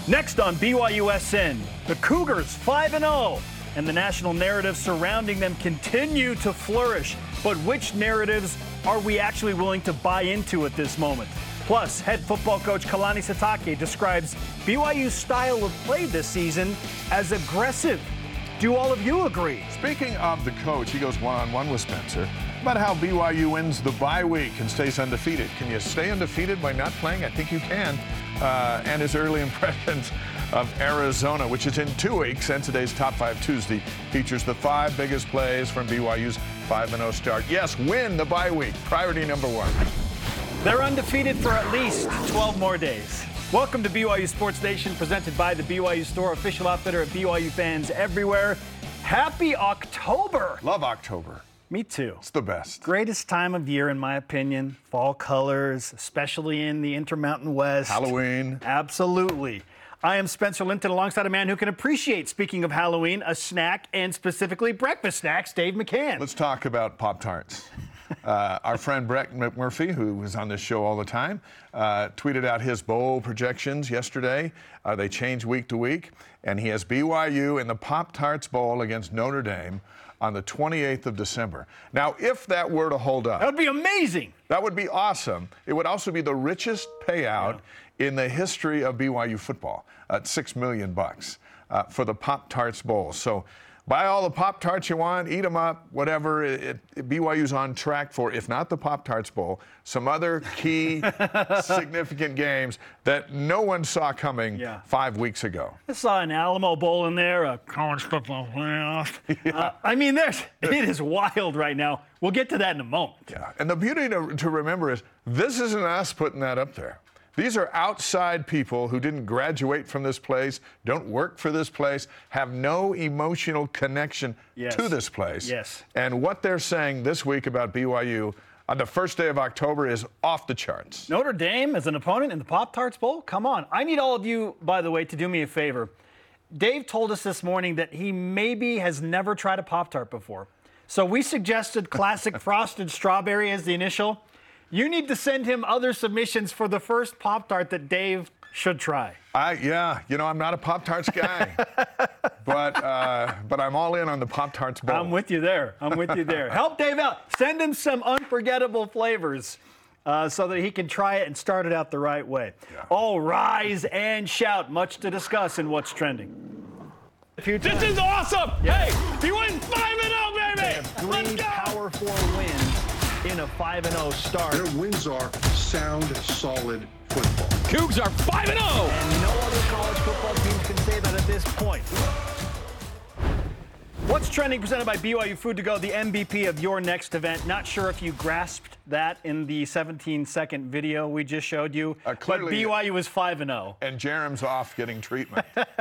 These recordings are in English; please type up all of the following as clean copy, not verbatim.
Next on BYUSN, the Cougars 5-0, and the national narratives surrounding them continue to flourish. But which narratives are we actually willing to buy into at this moment? Plus, head football coach Kalani Sitake describes BYU's style of play this season as aggressive. Do all of you agree? Speaking of the coach, he goes one-on-one with Spencer about how BYU wins the bye week and stays undefeated. Can you stay undefeated by not playing? I think you can. And his early impressions of Arizona, which is in 2 weeks, and today's Top 5 Tuesday features the 5 biggest plays from BYU's 5-0 start. Yes, win the bye week. Priority number 1. They're undefeated for at least 12 more days. Welcome to BYU Sports Nation, presented by the BYU Store, official outfitter of BYU fans everywhere. Happy October! Love October. Me too. It's the best. Greatest time of year, in my opinion. Fall colors, especially in the Intermountain West. Halloween. Absolutely. I am Spencer Linton, alongside a man who can appreciate, speaking of Halloween, a snack, and specifically breakfast snacks, Dave McCann. Let's talk about Pop-Tarts. Our friend Brett McMurphy, who is on this show all the time, tweeted out his bowl projections yesterday. They change week to week, and he has BYU in the Pop-Tarts Bowl against Notre Dame on the 28th of December. Now, if that were to hold up, that would be amazing. That would be awesome. It would also be the richest payout in the history of BYU football, at $6 million for the Pop-Tarts Bowl. So buy all the Pop-Tarts you want, eat them up, whatever. BYU's on track for, if not the Pop-Tarts Bowl, some other key significant games that no one saw coming 5 weeks ago. I saw an Alamo Bowl in there, a college football playoff. It is wild right now. We'll get to that in a moment. Yeah, and the beauty to remember is this isn't us putting that up there. These are outside people who didn't graduate from this place, don't work for this place, have no emotional connection to this place. Yes. And what they're saying this week about BYU on the first day of October is off the charts. Notre Dame as an opponent in the Pop-Tarts Bowl? Come on. I need all of you, by the way, to do me a favor. Dave told us this morning that he maybe has never tried a Pop-Tart before. So we suggested classic frosted strawberry as the initial. You need to send him other submissions for the first Pop-Tart that Dave should try. I'm not a Pop-Tarts guy, but I'm all in on the Pop-Tarts Bowl. I'm with you there. Help Dave out. Send him some unforgettable flavors so that he can try it and start it out the right way. Yeah. All rise and shout. Much to discuss in What's Trending. This is awesome! Yeah. Hey, you win 5-0, baby! Let's go! Power 4 wins in a 5-0 start. Their wins are sound, solid football. Cougs are 5-0! And no other college football team can say that at this point. What's Trending, presented by BYU Food to Go, the MVP of your next event. Not sure if you grasped that in the 17-second video we just showed you, but BYU was 5-0. And Jerem's off getting treatment.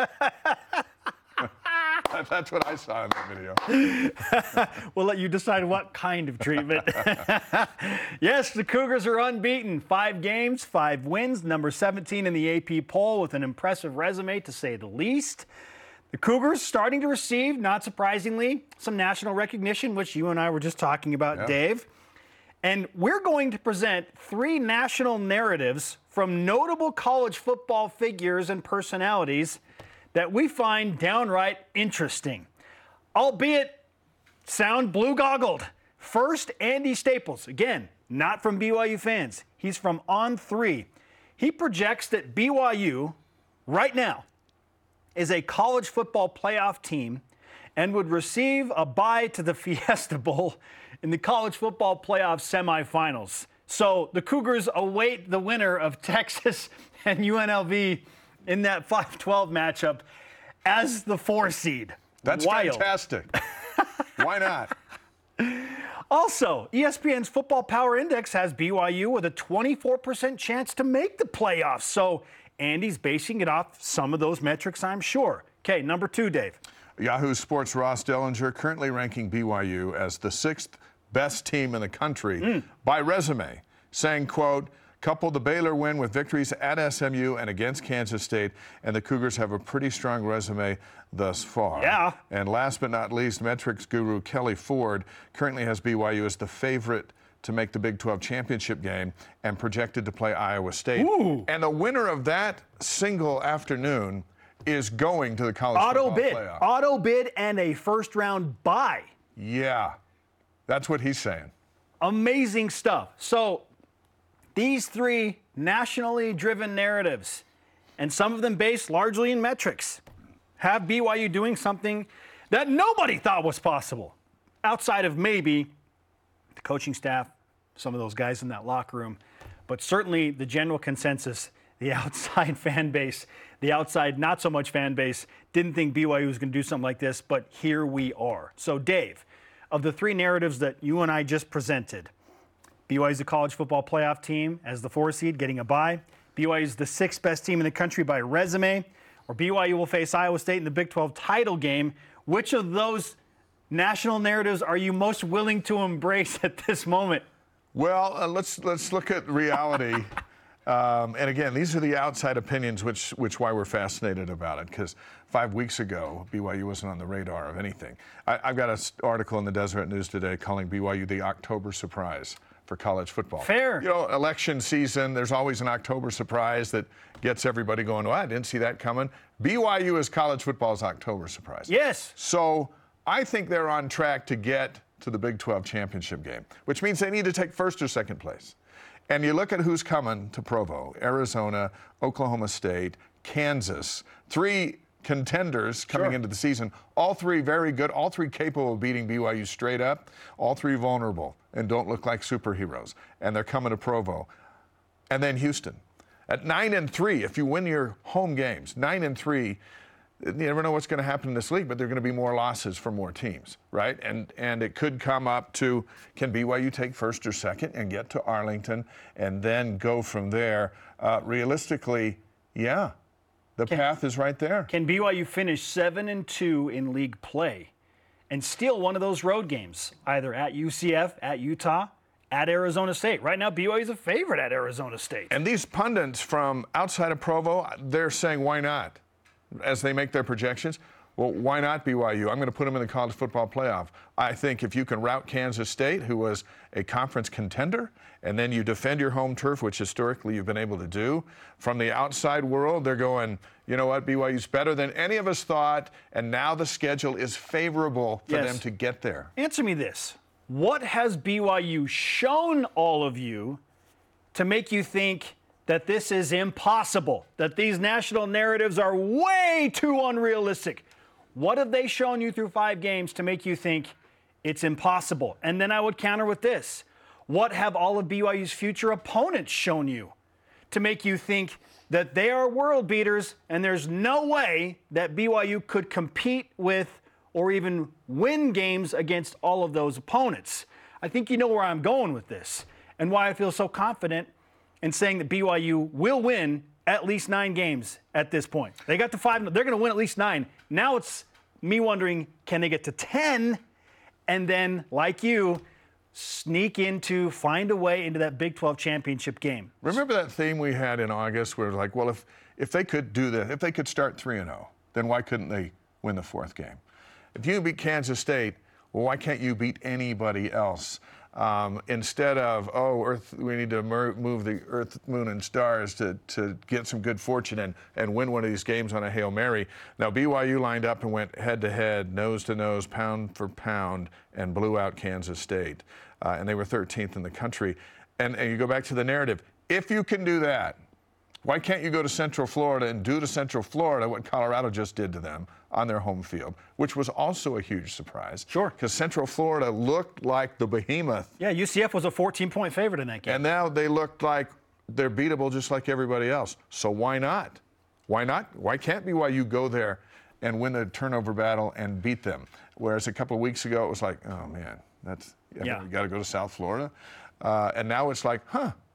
That's what I saw in the video. We'll let you decide what kind of treatment. Yes, the Cougars are unbeaten. 5 games, 5 wins, number 17 in the AP poll with an impressive resume, to say the least. The Cougars starting to receive, not surprisingly, some national recognition, which you and I were just talking about, Dave. And we're going to present 3 national narratives from notable college football figures and personalities that we find downright interesting, albeit sound blue-goggled. First, Andy Staples. Again, not from BYU fans. He's from On3. He projects that BYU, right now, is a college football playoff team and would receive a bye to the Fiesta Bowl in the college football playoff semifinals. So the Cougars await the winner of Texas and UNLV in that 5-12 matchup as the 4 seed. That's wild. Fantastic. Why not? Also, ESPN's Football Power Index has BYU with a 24% chance to make the playoffs. So Andy's basing it off some of those metrics, I'm sure. Okay, number 2, Dave. Yahoo Sports' Ross Dellinger currently ranking BYU as the 6th best team in the country by resume, saying, quote, couple the Baylor win with victories at SMU and against Kansas State, and the Cougars have a pretty strong resume thus far. Yeah. And last but not least, metrics guru Kelly Ford currently has BYU as the favorite to make the Big 12 championship game and projected to play Iowa State. Ooh. And the winner of that single afternoon is going to the college football playoff. Auto bid and a first-round bye. Yeah, that's what he's saying. Amazing stuff. So these three nationally driven narratives, and some of them based largely in metrics, have BYU doing something that nobody thought was possible, outside of maybe the coaching staff, some of those guys in that locker room, but certainly the general consensus, the outside fan base, the outside not so much fan base, didn't think BYU was going to do something like this, but here we are. So Dave, of the three narratives that you and I just presented, BYU is the college football playoff team as the 4 seed getting a bye. BYU is the 6th best team in the country by resume, or BYU will face Iowa State in the Big 12 title game. Which of those national narratives are you most willing to embrace at this moment? Well, let's look at reality. And again, these are the outside opinions, which why we're fascinated about it. Because 5 weeks ago, BYU wasn't on the radar of anything. I've got an article in the Deseret News today calling BYU the October surprise for college football. Fair. You know, election season, there's always an October surprise that gets everybody going, well, I didn't see that coming. BYU is college football's October surprise. Yes. So I think they're on track to get to the Big 12 championship game, which means they need to take first or second place. And you look at who's coming to Provo: Arizona, Oklahoma State, Kansas. 3 contenders coming into the season. All 3 very good, all 3 capable of beating BYU straight up, all 3 vulnerable and don't look like superheroes. And they're coming to Provo. And then Houston. At 9-3, if you win your home games, 9-3, you never know what's going to happen in this league, but there are going to be more losses for more teams, right? And it could come up to, can BYU take first or second and get to Arlington and then go from there? Realistically, yeah, the path is right there. Can BYU finish 7-2 in league play and steal one of those road games, either at UCF, at Utah, at Arizona State? Right now, BYU is a favorite at Arizona State. And these pundits from outside of Provo, they're saying, why not? As they make their projections, well, why not BYU? I'm going to put them in the college football playoff. I think if you can rout Kansas State, who was a conference contender, and then you defend your home turf, which historically you've been able to do, from the outside world, they're going, you know what, BYU's better than any of us thought, and now the schedule is favorable for them to get there. Answer me this. What has BYU shown all of you to make you think that this is impossible, that these national narratives are way too unrealistic? What have they shown you through 5 games to make you think it's impossible? And then I would counter with this. What have all of BYU's future opponents shown you to make you think that they are world beaters and there's no way that BYU could compete with or even win games against all of those opponents? I think you know where I'm going with this and why I feel so confident in saying that BYU will win at least 9 games at this point. They got to 5. They're going to win at least 9. Now it's me wondering, can they get to 10 and then, like you, find a way into that Big 12 championship game? Remember that theme we had in August where, like, well, if they could do that, if they could start 3-0, then why couldn't they win the 4th game? If you beat Kansas State, well, why can't you beat anybody else? Instead of, we need to move the Earth, Moon, and Stars to get some good fortune and win one of these games on a Hail Mary. Now, BYU lined up and went head-to-head, nose-to-nose, pound for pound, and blew out Kansas State. And they were 13th in the country. And you go back to the narrative. If you can do that, why can't you go to Central Florida and do to Central Florida what Colorado just did to them on their home field, which was also a huge surprise. Sure. Because Central Florida looked like the behemoth. Yeah, UCF was a 14-point favorite in that game. And now they look like they're beatable just like everybody else. So why not? Why not? Why can't BYU go there and win the turnover battle and beat them? Whereas a couple of weeks ago, it was like, oh, man, you got to go to South Florida. And now it's like,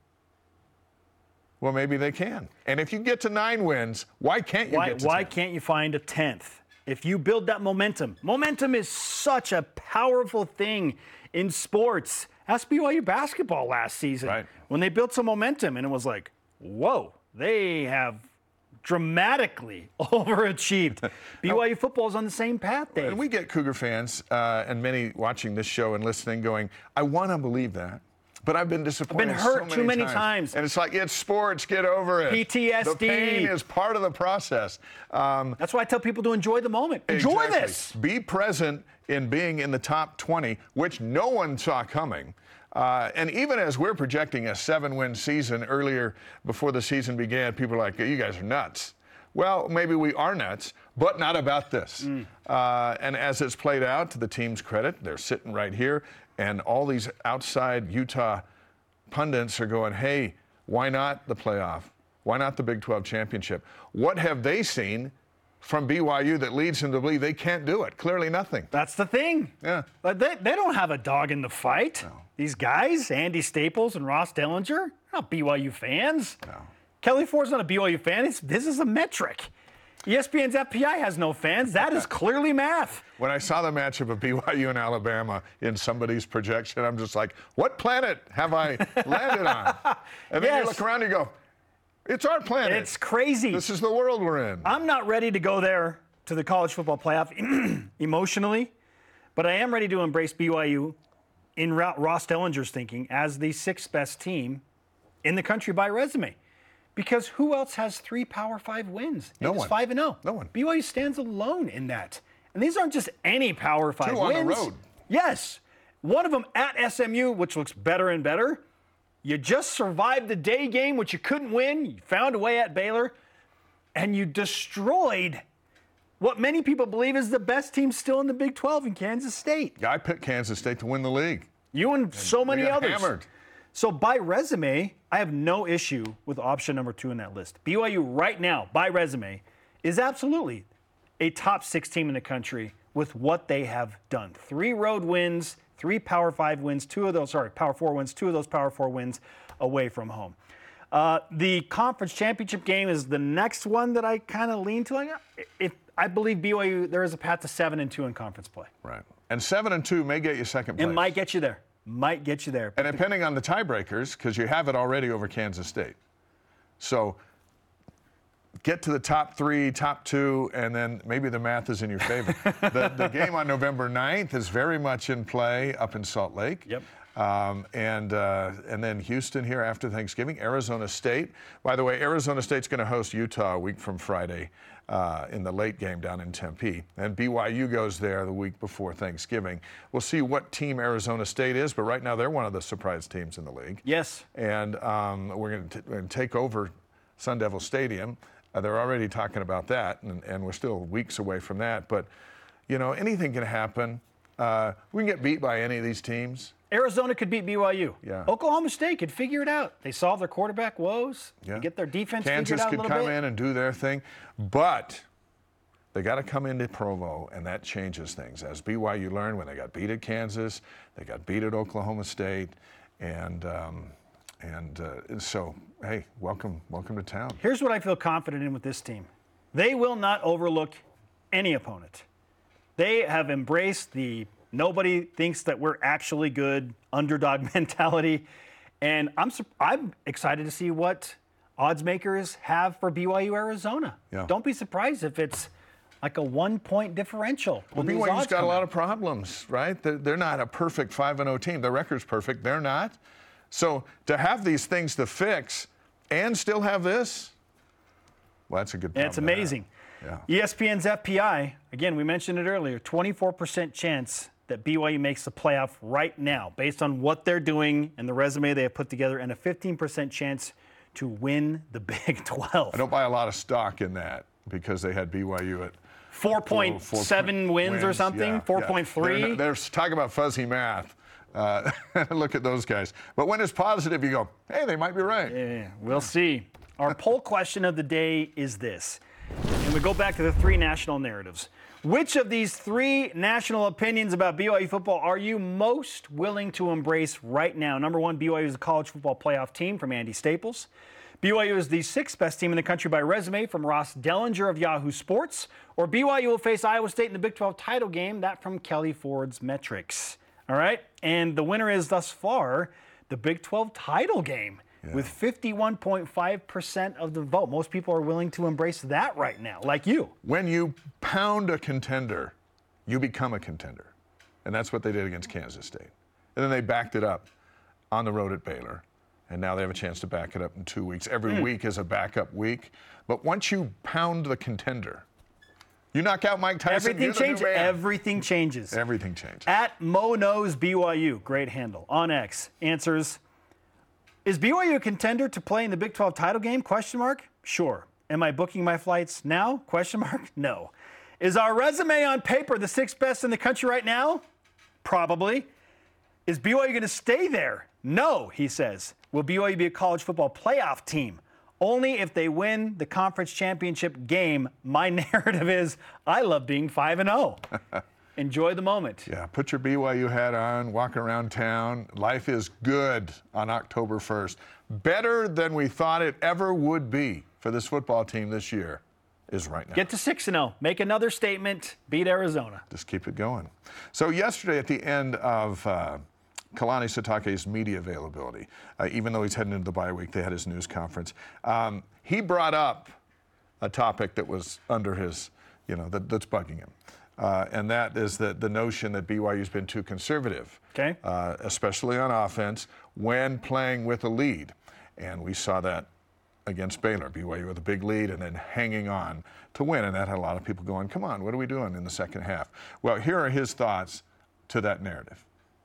well, maybe they can. And if you get to 9 wins, why can't you get to 10? Why can't you find a 10th? If you build that momentum. Momentum is such a powerful thing in sports. Ask BYU basketball last season. Right. When they built some momentum, and it was like, whoa, they have dramatically overachieved. BYU football is on the same path, Dave. And we get Cougar fans and many watching this show and listening going, I want to believe that. But I've been disappointed. I've been hurt so too many times. And it's like, it's sports, get over it. PTSD. The pain is part of the process. That's why I tell people to enjoy the moment. Enjoy Exactly. this. Be present in being in the top 20, which no one saw coming. And even as we're projecting a 7-win season earlier before the season began, people are like, you guys are nuts. Well, maybe we are nuts, but not about this. And as it's played out, to the team's credit, they're sitting right here, and all these outside Utah pundits are going, hey, why not the playoff? Why not the Big 12 championship? What have they seen from BYU that leads them to believe they can't do it? Clearly nothing. That's the thing. Yeah. But they don't have a dog in the fight. No. These guys, Andy Staples and Ross Dellinger, they're not BYU fans. No. Kelly Ford's not a BYU fan. This is a metric. ESPN's FPI has no fans. That is clearly math. When I saw the matchup of BYU and Alabama in somebody's projection, I'm just like, what planet have I landed on? And then you look around and you go, it's our planet. It's crazy. This is the world we're in. I'm not ready to go there to the college football playoff emotionally, but I am ready to embrace BYU in Ross Dellinger's thinking as the 6th best team in the country by resume. Because who else has 3 Power 5 wins? No It's one. 5-0. No one. BYU stands alone in that. And these aren't just any Power 5 2 wins. on the road. Yes. One of them at SMU, which looks better and better. You just survived the day game, which you couldn't win. You found a way at Baylor. And you destroyed what many people believe is the best team still in the Big 12 in Kansas State. I picked Kansas State to win the league. You and so many They got others. hammered. So by resume, I have no issue with option number 2 in that list. BYU right now, by resume, is absolutely a top 6 team in the country with what they have done. 3 road wins, 3 Power 5 wins, Power 4 wins, 2 of those Power 4 wins away from home. The conference championship game is the next one that I kind of lean to. I believe BYU, there is a path to 7-2 in conference play. Right. And 7-2 may get you second place. It might get you there. Might get you there. And depending on the tiebreakers, because you have it already over Kansas State. So get to the top 3, top 2, and then maybe the math is in your favor. The game on November 9th is very much in play up in Salt Lake. Yep. And then Houston here after Thanksgiving. Arizona State. By the way, Arizona State's going to host Utah a week from Friday in the late game down in Tempe. And BYU goes there the week before Thanksgiving. We'll see what team Arizona State is, but right now they're one of the surprise teams in the league. Yes. And we're going to take over Sun Devil Stadium. They're already talking about that, and we're still weeks away from that. But, anything can happen. We can get beat by any of these teams. Arizona could beat BYU. Yeah. Oklahoma State could figure it out. They solve their quarterback woes. Yeah. They get their defense Kansas figured out a could little bit. come in and do their thing, but they got to come into Provo, and that changes things. As BYU learned when they got beat at Kansas, they got beat at Oklahoma State, and so hey, welcome to town. Here's what I feel confident in with this team. They will not overlook any opponent. They have embraced the nobody thinks that we're actually good underdog mentality. And I'm excited to see what odds makers have for BYU Arizona. Yeah. Don't be surprised if it's like a 1-point differential. Well, BYU's got a lot of problems, right? They're not a perfect 5-0 team. Their record's perfect. They're not. So to have these things to fix and still have this, well, that's a good problem. It's amazing. Yeah. ESPN's FPI, again, we mentioned it earlier, 24% chance that BYU makes the playoff right now based on what they're doing and the resume they have put together, and a 15% chance to win the Big 12. I don't buy a lot of stock in that because they had BYU at 4.7 wins or something, yeah, 4.3. Yeah. They're talking about fuzzy math. Look at those guys. But when it's positive, you go, hey, they might be right. Yeah, we'll see. Our poll question of the day is this. And we go back to the 3 national narratives. Which of these 3 national opinions about BYU football are you most willing to embrace right now? Number 1, BYU is a college football playoff team from Andy Staples. BYU is the 6th best team in the country by resume from Ross Dellinger of Yahoo Sports. Or BYU will face Iowa State in the Big 12 title game, that from Kelly Ford's metrics. All right? And the winner is thus far the Big 12 title game. Yeah. With 51.5% of the vote. Most people are willing to embrace that right now, like you. When you pound a contender, you become a contender. And that's what they did against Kansas State. And then they backed it up on the road at Baylor, and now they have a chance to back it up in 2 weeks. Every week is a backup week. But once you pound the contender, you knock out Mike Tyson, Everything changes. Everything changes. Everything changes. At Mo Knows BYU, great handle, on X, answers, is BYU a contender to play in the Big 12 title game? Question mark. Sure. Am I booking my flights now? Question mark. No. Is our resume on paper the 6th best in the country right now? Probably. Is BYU going to stay there? No, he says. Will BYU be a college football playoff team? Only if they win the conference championship game. My narrative is I love being 5-0. Enjoy the moment. Yeah, put your BYU hat on, walk around town. Life is good on October 1st. Better than we thought it ever would be for this football team this year is right now. Get to 6-0. Make another statement. Beat Arizona. Just keep it going. So yesterday at the end of Kalani Sitake's media availability, even though he's heading into the bye week, they had his news conference. He brought up a topic that was under his, that's bugging him. And that is the notion that BYU's been too conservative, okay, especially on offense when playing with a lead. And we saw that against Baylor, BYU with a big lead and then hanging on to win. And that had a lot of people going, come on, what are we doing in the second half? Well, here are his thoughts to that narrative.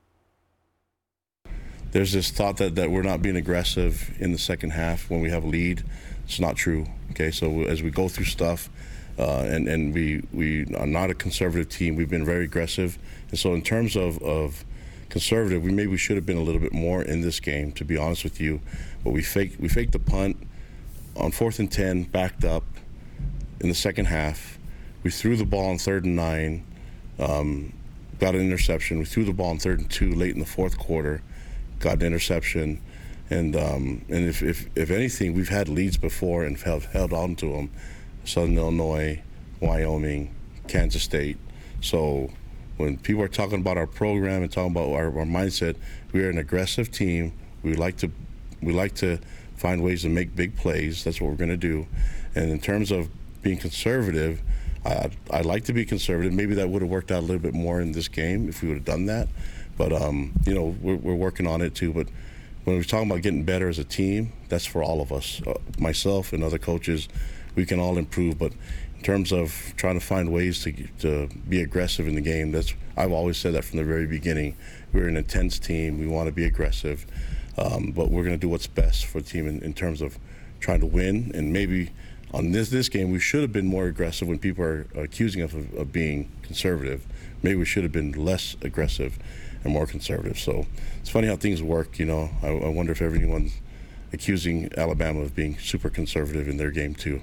There's this thought that we're not being aggressive in the second half when we have a lead. It's not true. Okay, so as we go through stuff, and we are not a conservative team. We've been very aggressive, and so in terms of conservative, we should have been a little bit more in this game, to be honest with you. But we faked the punt on 4th and 10, backed up in the second half. We threw the ball on 3rd and 9, got an interception. We threw the ball on 3rd and 2 late in the fourth quarter, got an interception. And if anything, we've had leads before and held on to them. Southern Illinois, Wyoming, Kansas State. So when people are talking about our program and talking about our mindset, we are an aggressive team. We like to find ways to make big plays. That's what we're going to do. And in terms of being conservative, I like to be conservative. Maybe that would have worked out a little bit more in this game if we would have done that. But we're working on it too. But when we're talking about getting better as a team, that's for all of us, myself and other coaches. We can all improve, but in terms of trying to find ways to be aggressive in the game, I've always said that from the very beginning. We're an intense team. We want to be aggressive, but we're going to do what's best for the team in terms of trying to win. And maybe on this game, we should have been more aggressive when people are accusing us of being conservative. Maybe we should have been less aggressive and more conservative. So it's funny how things work. I wonder if everyone's accusing Alabama of being super conservative in their game too.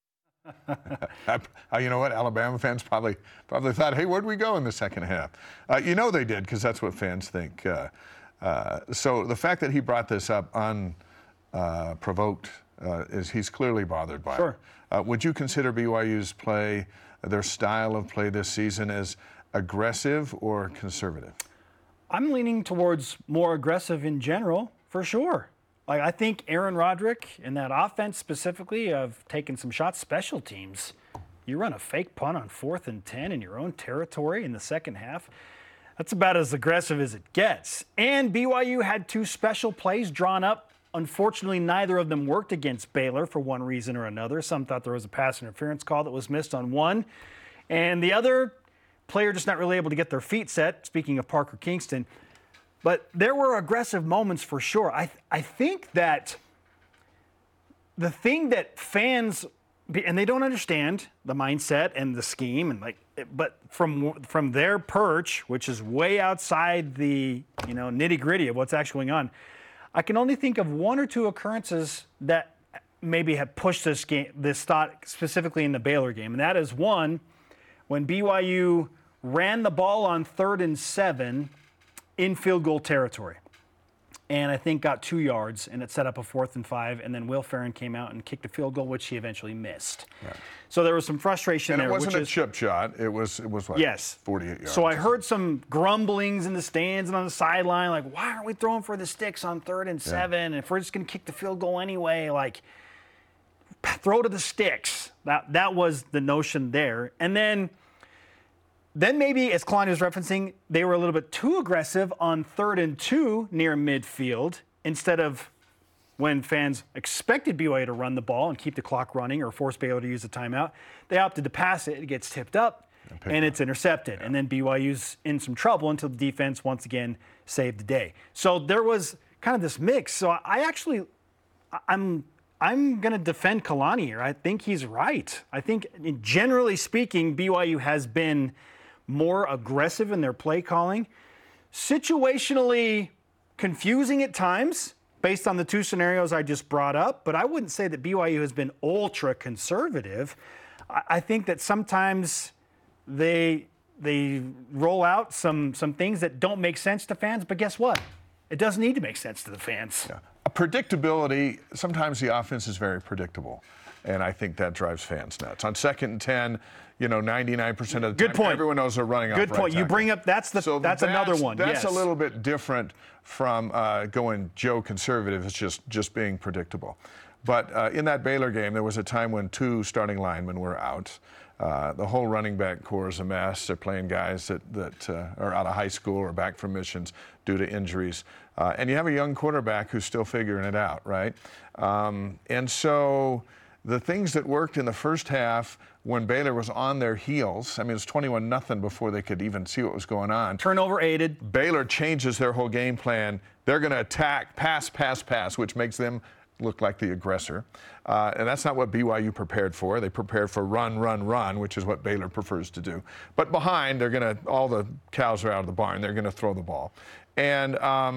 You know what? Alabama fans probably thought, hey, where'd we go in the second half? They did, because that's what fans think. So the fact that he brought this up unprovoked is he's clearly bothered by Sure. it. Would you consider BYU's play, their style of play this season, as aggressive or conservative? I'm leaning towards more aggressive in general, for sure. Like, I think Aaron Roderick and that offense specifically have taken some shots. Special teams, you run a fake punt on 4th and 10 in your own territory in the second half. That's about as aggressive as it gets. And BYU had 2 special plays drawn up. Unfortunately, neither of them worked against Baylor for one reason or another. Some thought there was a pass interference call that was missed on one. And the other player just not really able to get their feet set, speaking of Parker Kingston. But there were aggressive moments for sure. I think that the thing that fans, and they don't understand the mindset and the scheme, but from their perch, which is way outside the nitty gritty of what's actually going on, I can only think of 1 or 2 occurrences that maybe have pushed this thought specifically in the Baylor game, and that is one when BYU ran the ball on 3rd and 7. In field goal territory, and I think got 2 yards, and it set up a 4th and 5, and then Will Ferrin came out and kicked a field goal, which he eventually missed. Right. So there was some frustration and there. And it wasn't a chip shot. It was what? Yes. 48 yards. So I heard some grumblings in the stands and on the sideline, like, why aren't we throwing for the sticks on 3rd and 7? And if we're just going to kick the field goal anyway, throw to the sticks. That was the notion there. And then then maybe, as Kalani was referencing, they were a little bit too aggressive on 3rd and 2 near midfield instead of when fans expected BYU to run the ball and keep the clock running or force Baylor to use a timeout. They opted to pass it. It gets tipped up, and it's intercepted. Yeah. And then BYU's in some trouble until the defense once again saved the day. So there was kind of this mix. So I'm going to defend Kalani here. I think he's right. I think, generally speaking, BYU has been more aggressive in their play calling. Situationally confusing at times, based on the 2 scenarios I just brought up, but I wouldn't say that BYU has been ultra conservative. I think that sometimes they roll out some things that don't make sense to fans, but guess what? It doesn't need to make sense to the fans. Yeah. Predictability, sometimes the offense is very predictable, and I think that drives fans nuts. On 2nd and 10, 99% of the Good time, point. everyone knows they're running off Good right point. tackle. You bring up, that's another one. That's yes. a little bit different from going Joe conservative. It's just being predictable. But in that Baylor game, there was a time when 2 starting linemen were out. The whole running back core is a mess. They're playing guys that are out of high school or back from missions due to injuries. And you have a young quarterback who's still figuring it out, right? And so the things that worked in the first half when Baylor was on their heels, I mean, it was 21-0 before they could even see what was going on. Turnover aided. Baylor changes their whole game plan. They're going to attack, pass, which makes them look like the aggressor. And that's not what BYU prepared for. They prepared for run, which is what Baylor prefers to do. But behind, all the cows are out of the barn. They're going to throw the ball. And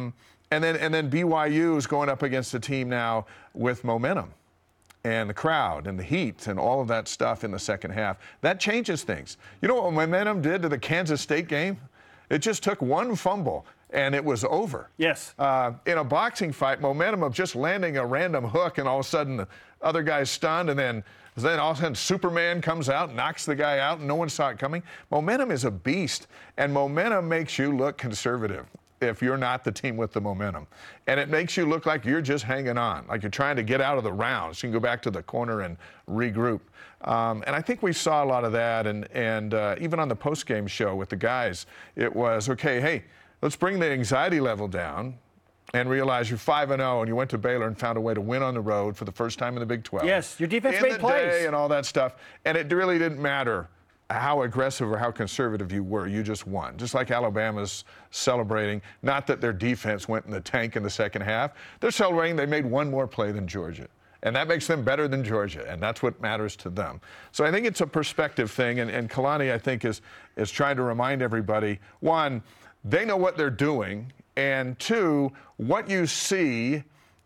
then BYU is going up against a team now with momentum and the crowd and the heat and all of that stuff in the second half. That changes things. You know what momentum did to the Kansas State game? It just took one fumble and it was over. Yes. In a boxing fight, momentum of just landing a random hook and all of a sudden the other guy's stunned and then all of a sudden Superman comes out and knocks the guy out and no one saw it coming. Momentum is a beast, and momentum makes you look conservative if you're not the team with the momentum. And it makes you look like you're just hanging on, like you're trying to get out of the rounds. You can go back to the corner and regroup. And I think we saw a lot of that, and even on the post-game show with the guys, it was, okay, hey, let's bring the anxiety level down and realize you're 5-0 and you went to Baylor and found a way to win on the road for the first time in the Big 12. Yes, your defense made plays. Day and all that stuff. And it really didn't matter how aggressive or how conservative you were. You just won. Just like Alabama's celebrating, not that their defense went in the tank in the second half. They're celebrating they made one more play than Georgia. And that makes them better than Georgia, and that's what matters to them. So I think it's a perspective thing, and Kalani, I think, is trying to remind everybody, one, they know what they're doing, and two, what you see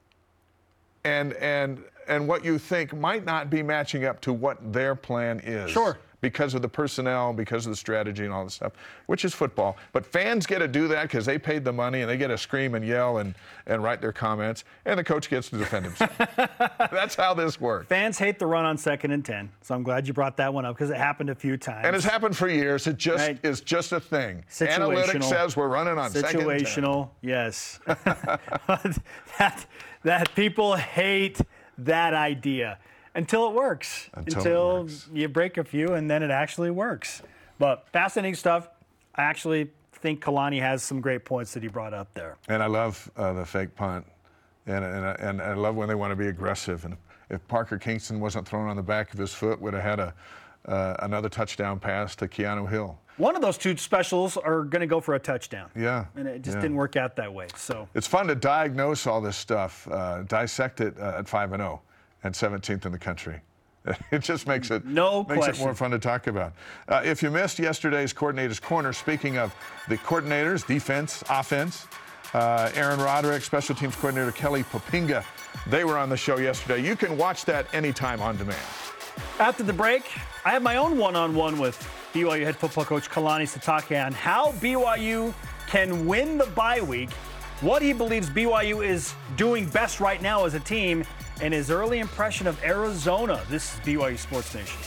and what you think might not be matching up to what their plan is. Sure. Because of the personnel, because of the strategy and all this stuff, which is football. But fans get to do that because they paid the money and they get to scream and yell and write their comments, and the coach gets to defend himself. That's how this works. Fans hate the run on 2nd and 10, so I'm glad you brought that one up because it happened a few times. And it's happened for years. It just is just a thing. Analytics says we're running on 2nd and 10. Situational, yes. that people hate that idea. Until it works. Until you break a few and then it actually works. But fascinating stuff. I actually think Kalani has some great points that he brought up there. And I love the fake punt. And I love when they want to be aggressive. And if Parker Kingston wasn't thrown on the back of his foot, would have had another touchdown pass to Keanu Hill. One of those two specials are going to go for a touchdown. Yeah. And it just didn't work out that way. So it's fun to diagnose all this stuff, dissect it at 5-0. And 17th in the country. It just makes it more fun to talk about. If you missed yesterday's Coordinator's Corner, speaking of the coordinators, defense, offense, Aaron Roderick, special teams coordinator Kelly Poppinga, they were on the show yesterday. You can watch that anytime on demand. After the break, I have my own one-on-one with BYU head football coach Kalani Sitake on how BYU can win the bye week, what he believes BYU is doing best right now as a team, and his early impression of Arizona. This is BYU Sports Nation.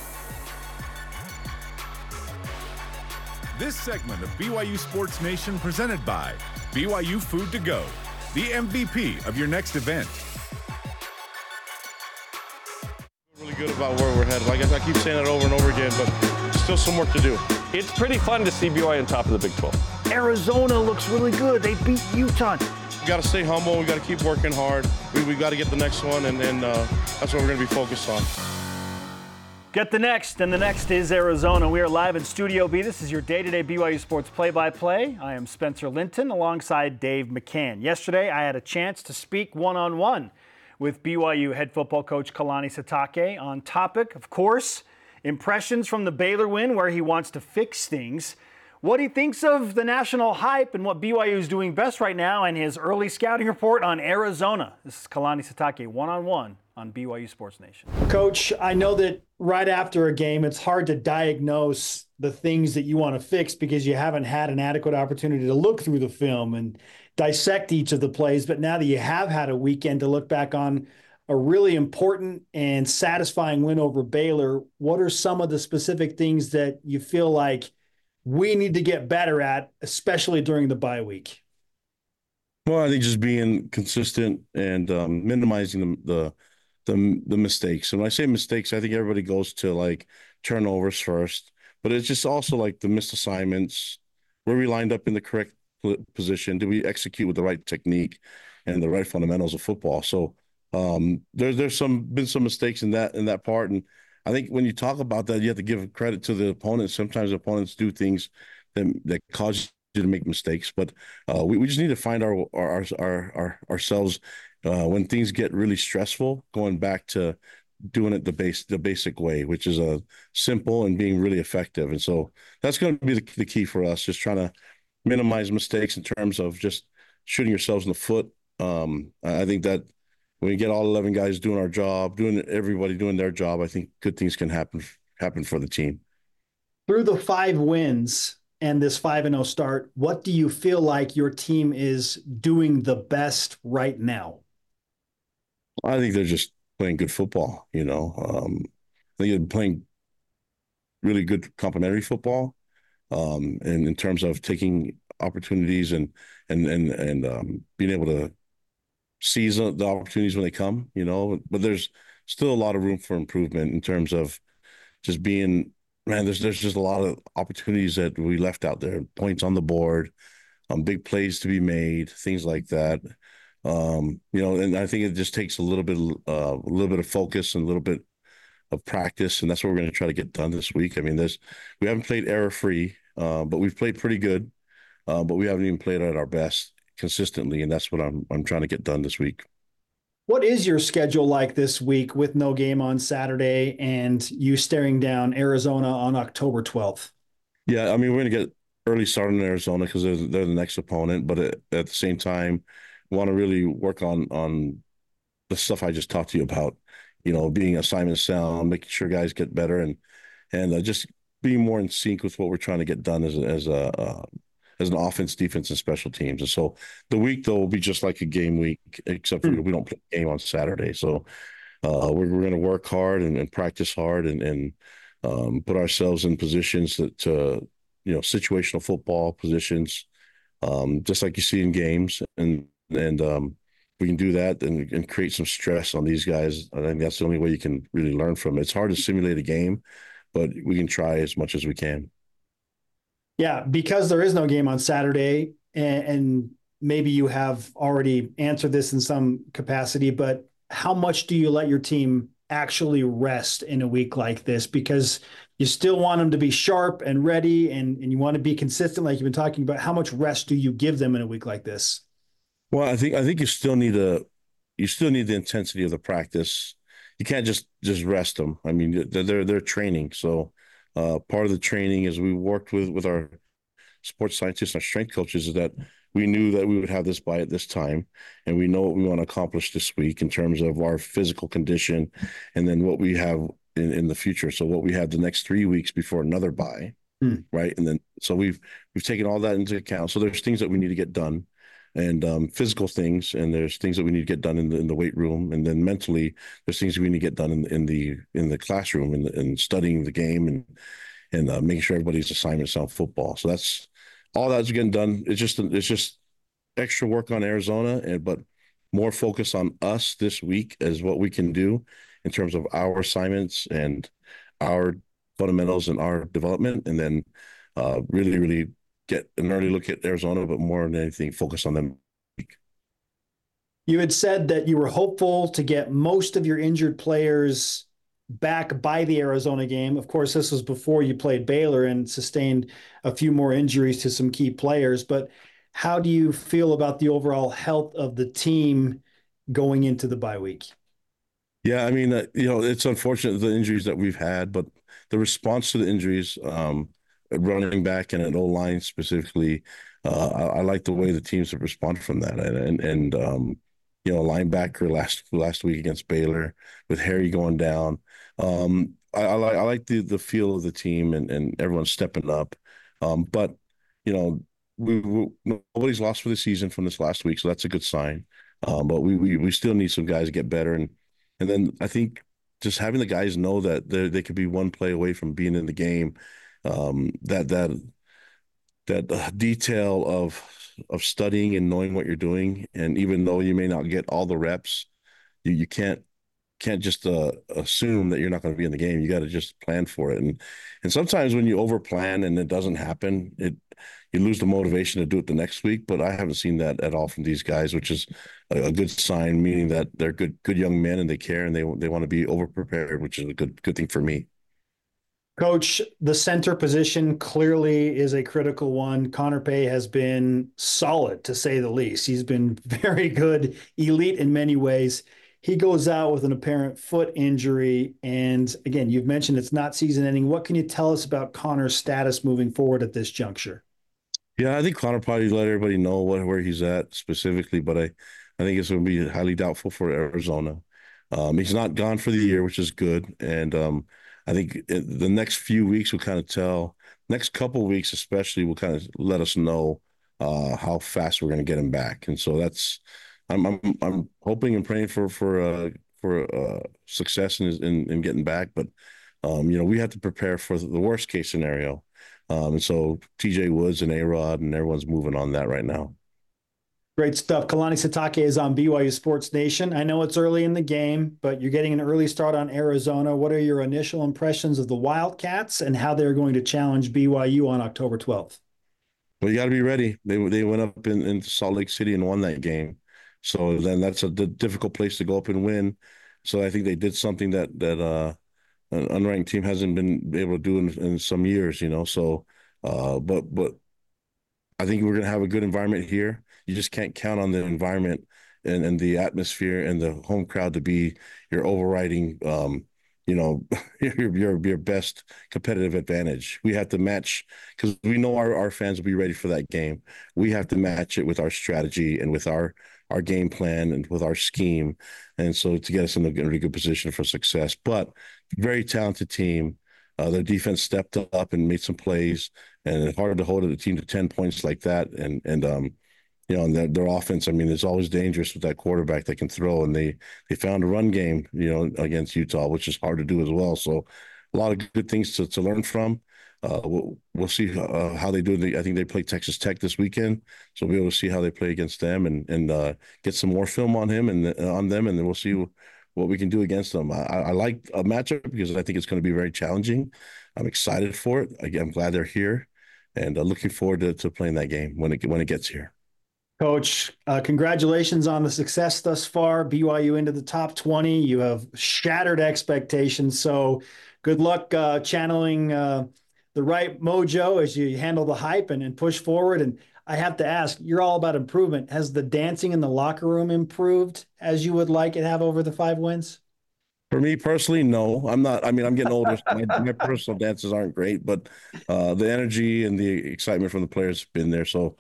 This segment of BYU Sports Nation presented by BYU Food to Go, the MVP of your next event. good about where we're headed. Like I keep saying it over and over again, but still some work to do. It's pretty fun to see BYU on top of the Big 12. Arizona looks really good. They beat Utah. We got to stay humble. We got to keep working hard. We got to get the next one, and that's what we're going to be focused on. Get the next, and the next is Arizona. We are live in Studio B. This is your day-to-day BYU Sports play-by-play. I am Spencer Linton alongside Dave McCann. Yesterday, I had a chance to speak one-on-one with BYU head football coach Kalani Sitake on topic, of course, impressions from the Baylor win, where he wants to fix things, what he thinks of the national hype and what BYU is doing best right now, and his early scouting report on Arizona. This is Kalani Sitake one-on-one on BYU Sports Nation. Coach, I know that right after a game, it's hard to diagnose the things that you want to fix because you haven't had an adequate opportunity to look through the film and dissect each of the plays. But now that you have had a weekend to look back on a really important and satisfying win over Baylor, what are some of the specific things that you feel like we need to get better at, especially during the bye week? Well, I think just being consistent and minimizing the mistakes. And when I say mistakes, I think everybody goes to like turnovers first, but it's just also like the missed assignments. Were we lined up in the correct position? Did we execute with the right technique and the right fundamentals of football? So there's been some mistakes in that part. And I think when you talk about that, you have to give credit to the opponents. Sometimes opponents do things that cause you to make mistakes, but we just need to find ourselves when things get really stressful, going back to doing it the basic way, which is simple and being really effective. And so that's going to be the key for us, just trying to minimize mistakes in terms of just shooting yourselves in the foot. I think that when you get all 11 guys doing our job, everybody doing their job, I think good things can happen for the team. Through the 5 wins and this 5-0 start, what do you feel like your team is doing the best right now? I think they're just playing good football, I think they're playing really good complementary football, and in terms of taking opportunities and being able to seize the opportunities when they come, but there's still a lot of room for improvement in terms of just being, there's just a lot of opportunities that we left out there, points on the board, big plays to be made, things like that. And I think it just takes a little bit of focus and a little bit of practice, and that's what we're going to try to get done this week. I mean, we haven't played error-free, but we've played pretty good, but we haven't even played at our best consistently, and that's what I'm trying to get done this week. What is your schedule like this week with no game on Saturday and you staring down Arizona on October 12th? Yeah, I mean, we're going to get early start in Arizona because they're the next opponent, but at the same time, want to really work on the stuff I just talked to you about, being assignment sound, making sure guys get better, and just being more in sync with what we're trying to get done as an offense, defense, and special teams. And so the week, though, will be just like a game week, except for we don't play a game on Saturday. So we're going to work hard and practice hard and put ourselves in positions to situational football positions, just like you see in games. And we can do that and create some stress on these guys. I think that's the only way you can really learn from it. It's hard to simulate a game, but we can try as much as we can. Yeah, because there is no game on Saturday, and maybe you have already answered this in some capacity, but how much do you let your team actually rest in a week like this? Because you still want them to be sharp and ready, and you want to be consistent like you've been talking about. How much rest do you give them in a week like this? Well, I think you still need the intensity of the practice. You can't just rest them. I mean, they're training. So part of the training is we worked with our sports scientists and our strength coaches is that we knew that we would have this bye at this time, and we know what we want to accomplish this week in terms of our physical condition, and then what we have in the future. So what we have the next 3 weeks before another bye, right? And then so we've taken all that into account. So there's things that we need to get done, and physical things, and there's things that we need to get done in the weight room, and then mentally there's things that we need to get done in the classroom and studying the game and making sure everybody's assignment sound football. So that's all that's getting done. It's just extra work on Arizona, but more focus on us this week as what we can do, in terms of our assignments and our fundamentals and our development, and then really, really get an early look at Arizona, but more than anything, focus on them. You had said that you were hopeful to get most of your injured players back by the Arizona game. Of course, this was before you played Baylor and sustained a few more injuries to some key players. But how do you feel about the overall health of the team going into the bye week? Yeah, I mean, it's unfortunate the injuries that we've had, but the response to the injuries, running back and at O-line specifically, I like the way the teams have responded from that. And linebacker last week against Baylor with Harry going down. I like the feel of the team and everyone's stepping up. But nobody's lost for the season from this last week, so that's a good sign. But we still need some guys to get better, and then I think just having the guys know that they could be one play away from being in the game. That detail of studying and knowing what you're doing, and even though you may not get all the reps, you can't just assume that you're not going to be in the game. You got to just plan for it, and sometimes when you over plan and it doesn't happen, you lose the motivation to do it the next week. But I haven't seen that at all from these guys, which is a good sign, meaning that they're good young men and they care and they want to be over prepared, which is a good thing for me. Coach, the center position clearly is a critical one. Connor Pay has been solid, to say the least. He's been very good, elite in many ways. He goes out with an apparent foot injury. And again, you've mentioned it's not season ending. What can you tell us about Connor's status moving forward at this juncture? Yeah, I think Connor probably let everybody know where he's at specifically, but I think it's going to be highly doubtful for Arizona. He's not gone for the year, which is good. And I think the next few weeks will kind of tell. Next couple of weeks, especially, will kind of let us know how fast we're going to get him back. And so I'm hoping and praying for success in getting back. But we have to prepare for the worst case scenario. And so TJ Woods and A-Rod and everyone's moving on that right now. Great stuff. Kalani Sitake is on BYU Sports Nation. I know it's early in the game, but you're getting an early start on Arizona. What are your initial impressions of the Wildcats and how they're going to challenge BYU on October 12th? Well, you got to be ready. They went up in Salt Lake City and won that game. So then that's a difficult place to go up and win. So I think they did something that an unranked team hasn't been able to do in some years, So, but I think we're going to have a good environment here. You just can't count on the environment and the atmosphere and the home crowd to be your overriding, your best competitive advantage. We have to match, because we know our fans will be ready for that game. We have to match it with our strategy and with our game plan and with our scheme. And so to get us in a really good position for success. But very talented team. Their defense stepped up and made some plays, and it's hard to hold a team to 10 points like that. And their offense, I mean, it's always dangerous with that quarterback that can throw, and they found a run game, against Utah, which is hard to do as well. So a lot of good things to learn from. We'll see how they do. I think they play Texas Tech this weekend, so we'll be able to see how they play against them and get some more film on him and on them, and then we'll see what we can do against them. I like a matchup because I think it's going to be very challenging. I'm excited for it. I'm glad they're here, and looking forward to playing that game when it gets here. Coach, congratulations on the success thus far. BYU into the top 20. You have shattered expectations. So good luck channeling the right mojo as you handle the hype and push forward. And I have to ask, you're all about improvement. Has the dancing in the locker room improved as you would like it have over the 5 wins? For me personally, no. I'm not. I mean, I'm getting older. So my personal dances aren't great, but the energy and the excitement from the players have been there. So,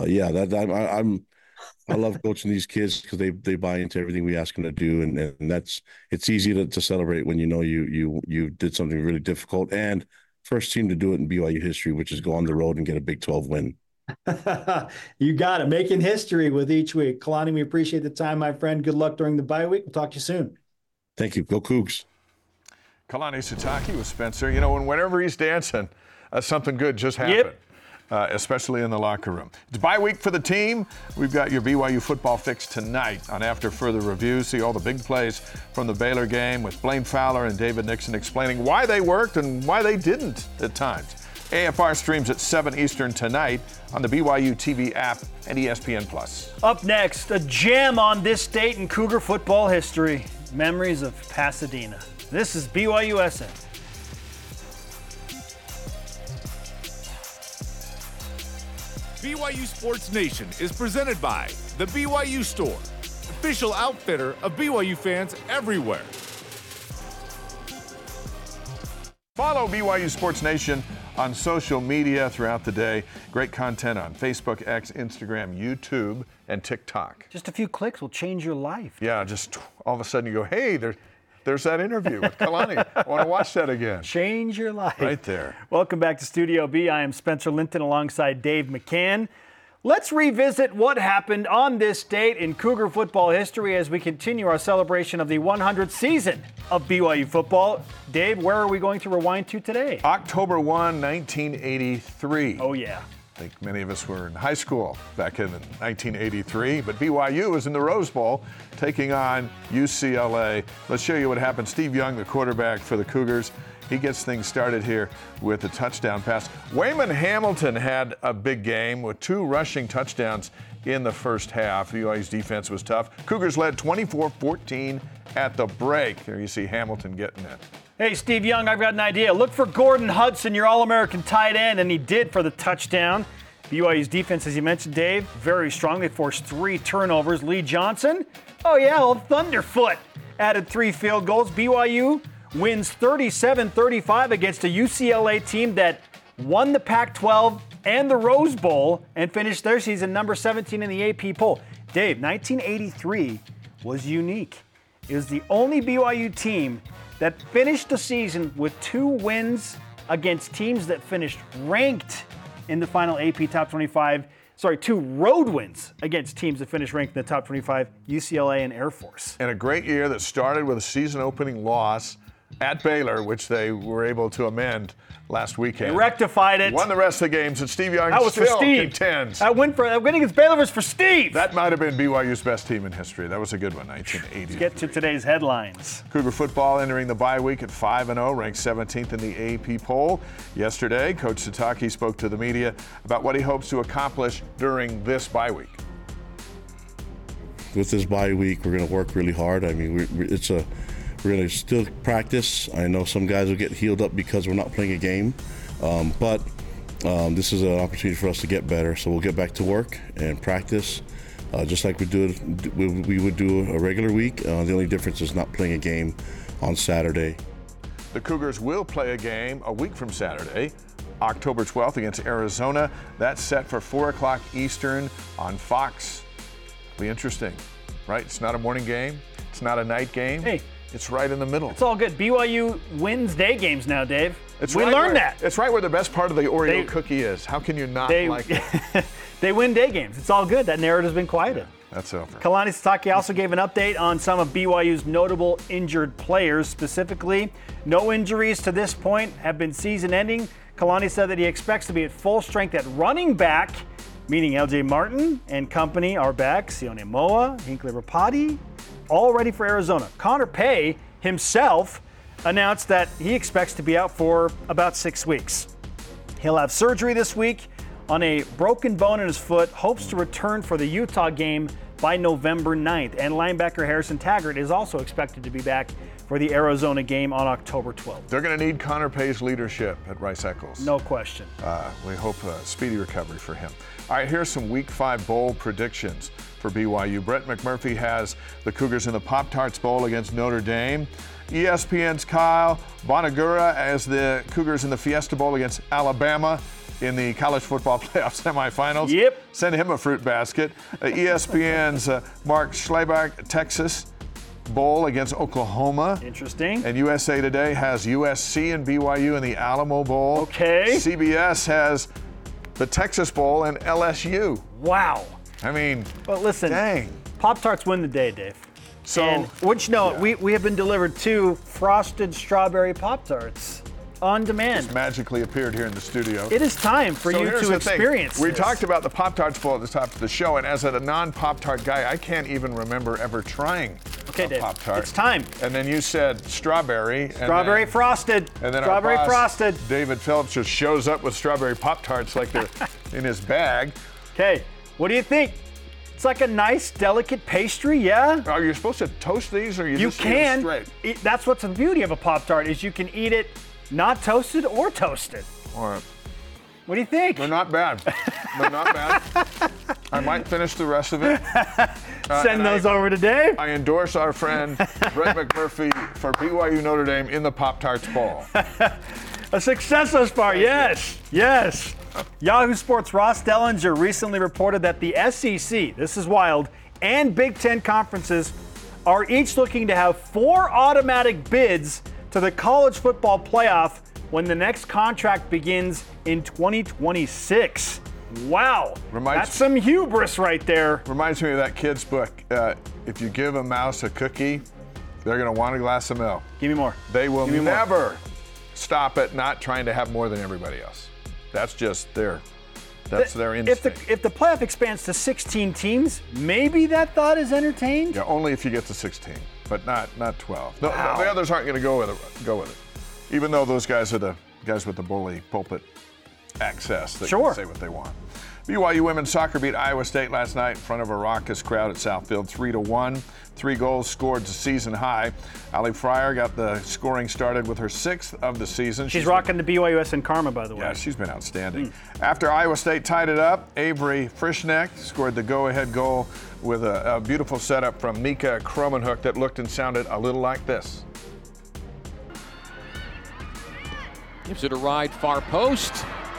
I love coaching these kids because they buy into everything we ask them to do, and it's easy to celebrate when you did something really difficult and first team to do it in BYU history, which is go on the road and get a Big 12 win. You got it. Making history with each week. Kalani, we appreciate the time, my friend. Good luck during the bye week. We'll talk to you soon. Thank you. Go Cougs. Kalani Sitake with Spencer. Whenever he's dancing, something good just happened. Yep. especially in the locker room. It's bye week for the team. We've got your BYU football fix tonight on After Further Review. See all the big plays from the Baylor game with Blaine Fowler and David Nixon explaining why they worked and why they didn't at times. AFR streams at 7 Eastern tonight on the BYU TV app and ESPN+. Up next, a gem on this date in Cougar football history. Memories of Pasadena. This is BYUSN. BYU Sports Nation is presented by The BYU Store, official outfitter of BYU fans everywhere. Follow BYU Sports Nation on social media throughout the day. Great content on Facebook, X, Instagram, YouTube, and TikTok. Just a few clicks will change your life. Yeah, just all of a sudden you go, hey, there's that interview with Kalani. I want to watch that again. Change your life. Right there. Welcome back to Studio B. I am Spencer Linton alongside Dave McCann. Let's revisit what happened on this date in Cougar football history as we continue our celebration of the 100th season of BYU football. Dave, where are we going to rewind to today? October 1, 1983. Oh, yeah. I think many of us were in high school back in 1983, but BYU was in the Rose Bowl taking on UCLA. Let's show you what happened. Steve Young, the quarterback for the Cougars, he gets things started here with a touchdown pass. Wayman Hamilton had a big game with 2 rushing touchdowns in the first half. BYU's defense was tough. Cougars led 24-14 at the break. There you see Hamilton getting it. Hey, Steve Young, I've got an idea. Look for Gordon Hudson, your All-American tight end, and he did for the touchdown. BYU's defense, as you mentioned, Dave, very strong. They forced 3 turnovers. Lee Johnson, oh yeah, old Thunderfoot, added 3 field goals. BYU wins 37-35 against a UCLA team that won the Pac-12 and the Rose Bowl and finished their season number 17 in the AP poll. Dave, 1983 was unique. It was the only BYU team that finished the season with 2 wins against teams that finished ranked in the final AP Top 25. 2 road wins against teams that finished ranked in the Top 25, UCLA and Air Force. And a great year that started with a season-opening loss at Baylor, which they were able to amend last weekend. They rectified it. Won the rest of the games, and Steve Young That was still for Steve. contends. That win against Baylor was for Steve. That might have been BYU's best team in history. That was a good one, 1980. Let's get to today's headlines. Cougar football entering the bye week at 5-0, ranked 17th in the AP poll. Yesterday, Coach Sitake spoke to the media about what he hopes to accomplish during this bye week. With this bye week, we're going to work really hard. I mean, we're going to still practice. I know some guys will get healed up because we're not playing a game, but this is an opportunity for us to get better. So we'll get back to work and practice just like we would do a regular week. The only difference is not playing a game on Saturday. The Cougars will play a game a week from Saturday, October 12th against Arizona. That's set for 4 o'clock Eastern on Fox. It'll be interesting, right? It's not a morning game. It's not a night game. Hey. It's right in the middle. It's all good. BYU wins day games now, Dave. We right learned that. It's right where the best part of the Oreo cookie is. How can you not like it? They win day games. It's all good. That narrative's been quieted. That's over. Kalani Sitake also gave an update on some of BYU's notable injured players. Specifically, no injuries to this point have been season-ending. Kalani said that he expects to be at full strength at running back, meaning LJ Martin and company are back. Sione Moa, Hinckley Rapati, all ready for Arizona. Connor Pay himself announced that he expects to be out for about 6 weeks. He'll have surgery this week on a broken bone in his foot, hopes to return for the Utah game by November 9th. And linebacker Harrison Taggart is also expected to be back for the Arizona game on October 12th. They're going to need Connor Pay's leadership at Rice-Eccles. No question. We hope a speedy recovery for him. All right, here's some Week 5 bowl predictions for BYU. Brett McMurphy has the Cougars in the Pop-Tarts Bowl against Notre Dame. ESPN's Kyle Bonagura as the Cougars in the Fiesta Bowl against Alabama in the college football playoff semifinals. Yep. Send him a fruit basket. ESPN's Mark Schleibach, Texas Bowl against Oklahoma. Interesting. And USA Today has USC and BYU in the Alamo Bowl. Okay. CBS has the Texas Bowl and LSU. Wow. I mean, But listen, dang. Pop-Tarts win the day, Dave. So, and, which, no, we have been delivered 2 frosted strawberry Pop-Tarts on demand. Magically appeared here in the studio. It is time for you here's to the thing. experience We this. talked about the Pop-Tarts Bowl at the top of the show, and as a non-Pop-Tart guy, I can't even remember ever trying Okay, a Dave, Pop-Tart. it's time. And then you said strawberry. Strawberry frosted. And then Strawberry our boss, frosted. David Phillips, just shows up with strawberry Pop-Tarts like they're in his bag. Okay, what do you think? It's like a nice, delicate pastry, yeah? Are you supposed to toast these, or you You just eat can. them straight? That's what's the beauty of a Pop-Tart is you can eat it not toasted or toasted. All right. What do you think? They're not bad. They're not bad. I might finish the rest of it. Send those over to Dave. I endorse our friend Brett McMurphy for BYU Notre Dame in the Pop-Tarts Bowl. A success thus far, yes, yes. Yahoo Sports' Ross Dellinger recently reported that the SEC, this is wild, and Big Ten conferences are each looking to have 4 automatic bids to the college football playoff when the next contract begins in 2026. Wow, that's some hubris right there. Reminds me of that kid's book. If you give a mouse a cookie, they're going to want a glass of milk. Give me more. They will never stop at not trying to have more than everybody else. That's just their instinct. If the playoff expands to 16 teams, maybe that thought is entertained. Yeah, only if you get to 16, but not 12. No, the others aren't going to go with it. Even though those guys are the guys with the bully pulpit access that can say what they want. BYU women's soccer beat Iowa State last night in front of a raucous crowd at Southfield, 3-1. 3 goals scored to season high. Ali Fryer got the scoring started with her 6th of the season. She's rocking the BYUSN Karma, by the way. Yeah, she's been outstanding. After Iowa State tied it up, Avery Frischneck scored the go-ahead goal with a beautiful setup from Mika Kromenhoek that looked and sounded a little like this. Gives it a ride, far post.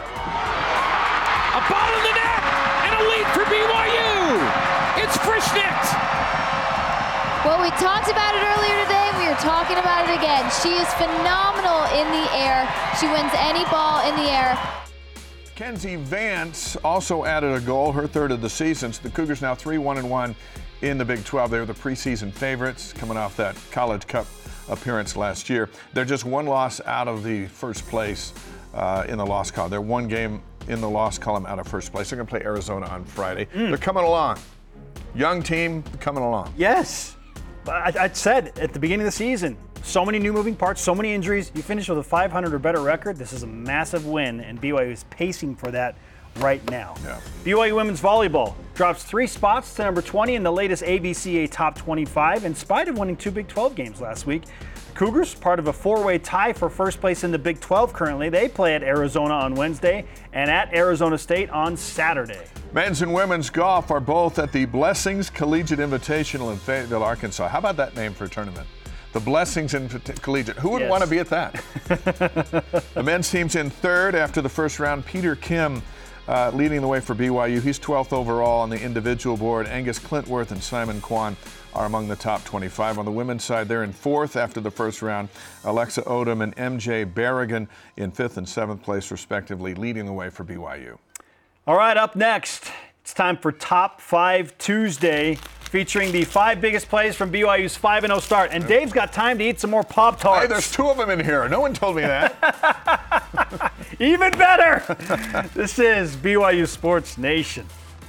A ball in the net, and a lead for BYU. It's Frischneck. Well, we talked about it earlier today. We are talking about it again. She is phenomenal in the air. She wins any ball in the air. Kenzie Vance also added a goal, her 3rd of the season. So the Cougars now 3-1-1 in the Big 12. They were the preseason favorites coming off that College Cup appearance last year. They're just 1 loss out of the first place in the loss column. They're 1 game in the loss column out of first place. They're going to play Arizona on Friday. They're coming along. Young team coming along. Yes. I said at the beginning of the season, so many new moving parts, so many injuries. You finish with a 500 or better record. This is a massive win, and BYU is pacing for that right now. Yeah. BYU women's volleyball drops 3 spots to number 20 in the latest ABCA Top 25 in spite of winning 2 Big 12 games last week. The Cougars, part of a 4-way tie for first place in the Big 12 currently. They play at Arizona on Wednesday and at Arizona State on Saturday. Men's and women's golf are both at the Blessings Collegiate Invitational in Fayetteville, Arkansas. How about that name for a tournament? The Blessings Collegiate. Who would want to be at that? The men's team's in 3rd after the first round. Peter Kim leading the way for BYU. He's 12th overall on the individual board. Angus Clintworth and Simon Kwan are among the top 25. On the women's side, they're in 4th after the first round. Alexa Odom and MJ Berrigan in 5th and 7th place, respectively, leading the way for BYU. All right, up next, it's time for Top 5 Tuesday, featuring the 5 biggest plays from BYU's 5-0 start. And Dave's got time to eat some more Pop-Tarts. Hey, there's 2 of them in here. No one told me that. Even better. This is BYU Sports Nation.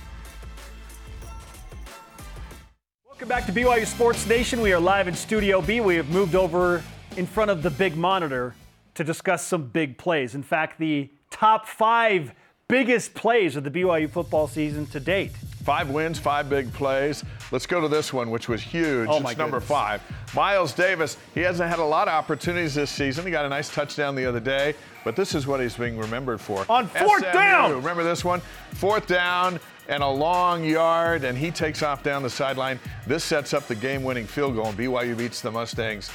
Welcome back to BYU Sports Nation. We are live in Studio B. We have moved over in front of the big monitor to discuss some big plays. In fact, the top 5 biggest plays of the BYU football season to date. 5 wins, 5 big plays. Let's go to this one, which was huge. Oh, my it's number goodness. 5. Miles Davis, he hasn't had a lot of opportunities this season. He got a nice touchdown the other day, but this is what he's being remembered for. On 4th down! Remember this one? 4th down and a long yard, and he takes off down the sideline. This sets up the game-winning field goal, and BYU beats the Mustangs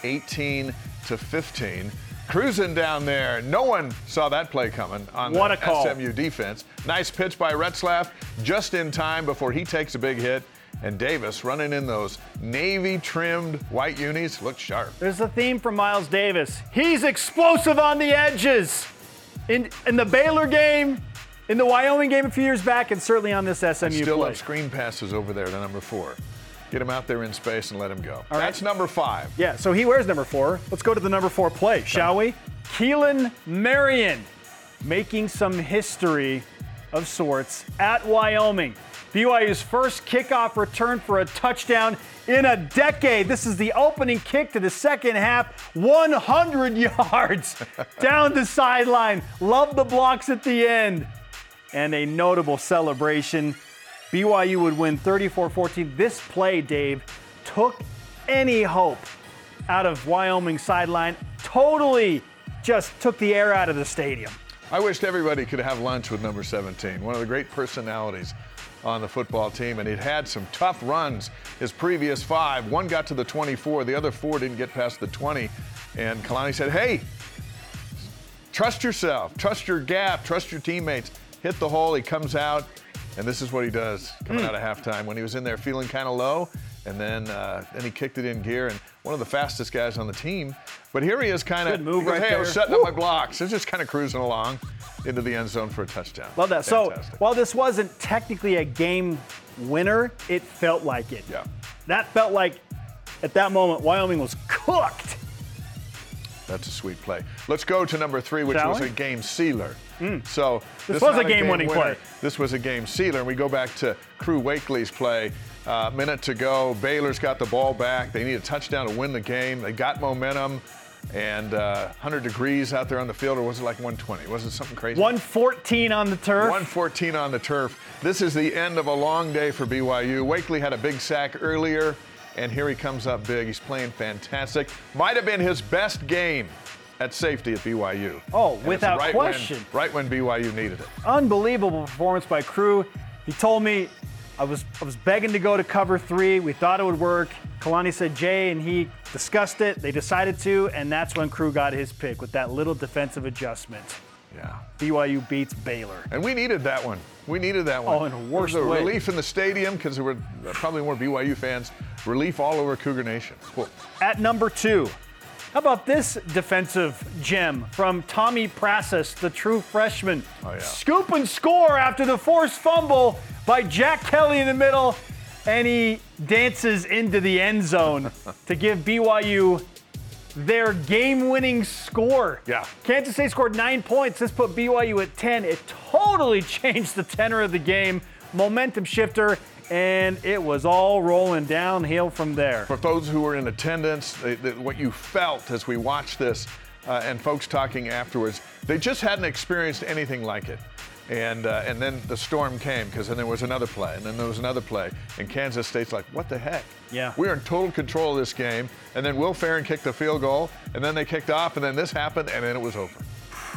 18-15. Cruising down there. No one saw that play coming on What the a call. SMU defense. Nice pitch by Retzlaff just in time before he takes a big hit. And Davis running in those navy-trimmed white unis looked sharp. There's a theme from Miles Davis. He's explosive on the edges. In the Baylor game, in the Wyoming game a few years back, and certainly on this SMU Still play. have screen passes over there to number 4. Get him out there in space and let him go. All right. That's number 5. Yeah, so he wears number 4. Let's go to the number 4 play, shall we? Keelan Marion making some history of sorts at Wyoming. BYU's first kickoff return for a touchdown in a decade. This is the opening kick to the second half, 100 yards down the sideline. Love the blocks at the end. And a notable celebration. BYU would win 34-14. This play, Dave, took any hope out of Wyoming sideline. Totally just took the air out of the stadium. I wished everybody could have lunch with number 17, one of the great personalities on the football team, and he'd had some tough runs his previous 5. One got to the 24, the other 4 didn't get past the 20, and Kalani said, hey, trust yourself, trust your gap, trust your teammates. Hit the hole, he comes out, and this is what he does coming out of halftime when he was in there feeling kind of low, and then he kicked it in gear, and one of the fastest guys on the team. But here he is kind of, hey, I was setting up my blocks. He's just kind of cruising along into the end zone for a touchdown. Love that. Fantastic. So while this wasn't technically a game winner, it felt like it. Yeah. That felt like, at that moment, Wyoming was cooked. That's a sweet play. Let's go to number 3, which was a game sealer. So this was a game-winning play. This was a game sealer. And we go back to Crew Wakely's play. Minute to go. Baylor's got the ball back. They need a touchdown to win the game. They got momentum. And 100 degrees out there on the field, or was it like 120? Was it something crazy? 114 on the turf. 114 on the turf. This is the end of a long day for BYU. Wakely had a big sack earlier, and here he comes up big. He's playing fantastic. Might have been his best game at safety at BYU. Oh, and without question. Right when BYU needed it. Unbelievable performance by Crew. He told me I was begging to go to cover 3. We thought it would work. Kalani said Jay, and he discussed it. They decided to, and that's when Crew got his pick with that little defensive adjustment. Yeah. BYU beats Baylor. And we needed that one. We needed that one. Oh, in a worse way. There was a relief in the stadium because there were probably more BYU fans. Relief all over Cougar Nation. Cool. At number 2, how about this defensive gem from Tommy Prasis, the true freshman? Oh, yeah. Scoop and score after the forced fumble by Jack Kelly in the middle, and he dances into the end zone to give BYU their game-winning score. Yeah. Kansas State scored 9 points. This put BYU at 10. It totally changed the tenor of the game. Momentum shifter, and it was all rolling downhill from there. For those who were in attendance, what you felt as we watched this, and folks talking afterwards, they just hadn't experienced anything like it. And then the storm came, because then there was another play, and then there was another play. And Kansas State's like, what the heck? Yeah. We're in total control of this game. And then Will Farron kicked the field goal, and then they kicked off, and then this happened, and then it was over.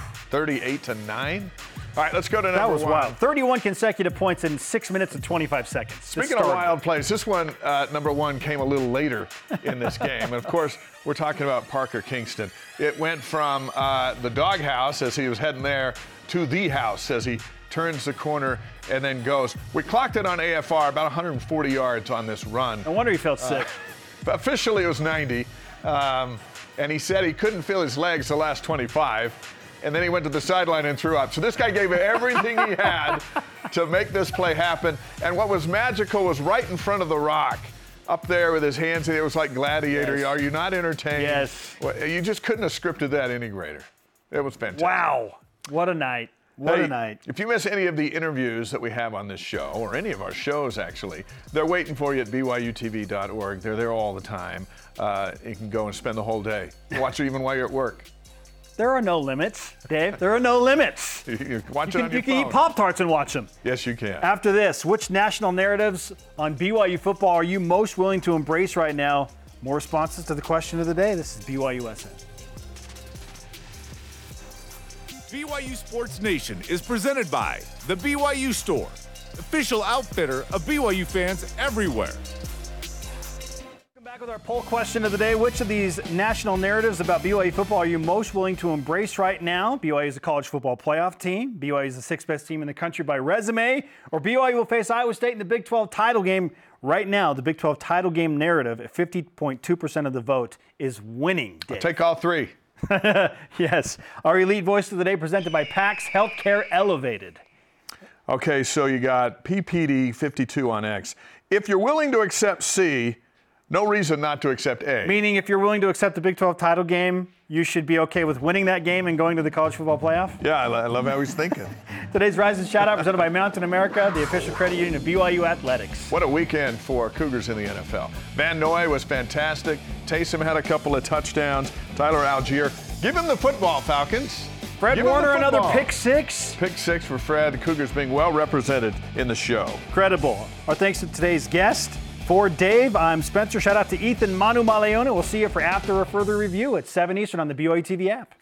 38-9. All right, let's go to number 1. That was wild. 31 consecutive points in 6 minutes and 25 seconds. Speaking of wild plays, this one, number 1, came a little later in this game. And, of course, we're talking about Parker Kingston. It went from the doghouse as he was heading there to the house as he turns the corner and then goes. We clocked it on AFR, about 140 yards on this run. No wonder he felt sick. Officially, it was 90. And he said he couldn't feel his legs the last 25. And then he went to the sideline and threw up. So this guy gave everything he had to make this play happen. And what was magical was right in front of the rock, up there with his hands. It was like Gladiator. Yes. Are you not entertained? Yes. Well, you just couldn't have scripted that any greater. It was fantastic. Wow. What a night. What a night. If you miss any of the interviews that we have on this show, or any of our shows actually, they're waiting for you at byutv.org. They're there all the time. You can go and spend the whole day. Watch it even while you're at work. There are no limits, Dave. There are no limits. You watch it on your You can phone. eat Pop-Tarts and watch them. Yes, you can. After this, which national narratives on BYU football are you most willing to embrace right now? More responses to the question of the day. This is BYUSN. BYU Sports Nation is presented by The BYU Store, official outfitter of BYU fans everywhere. Welcome back with our poll question of the day. Which of these national narratives about BYU football are you most willing to embrace right now? BYU is a college football playoff team. BYU is the 6th best team in the country by resume. Or BYU will face Iowa State in the Big 12 title game. Right now, the Big 12 title game narrative at 50.2% of the vote is winning. Dave. I'll take all 3. Yes. Our elite voice of the day presented by PAX Healthcare Elevated. Okay, so you got PPD52 on X. If you're willing to accept C, no reason not to accept A. Meaning if you're willing to accept the Big 12 title game, you should be okay with winning that game and going to the college football playoff? Yeah, I love how he's thinking. Today's Rise and Shout Out presented by Mountain America, the official credit union of BYU Athletics. What a weekend for Cougars in the NFL. Van Noy was fantastic. Taysom had a couple of touchdowns. Tyler Algier. Give him the football, Falcons. Fred Warner, another pick six. Pick six for Fred. The Cougars being well represented in the show. Credible. Our thanks to today's guest. For Dave, I'm Spencer. Shout out to Ethan Manu Maleona. We'll see you for After a Further Review at 7 Eastern on the BYU TV app.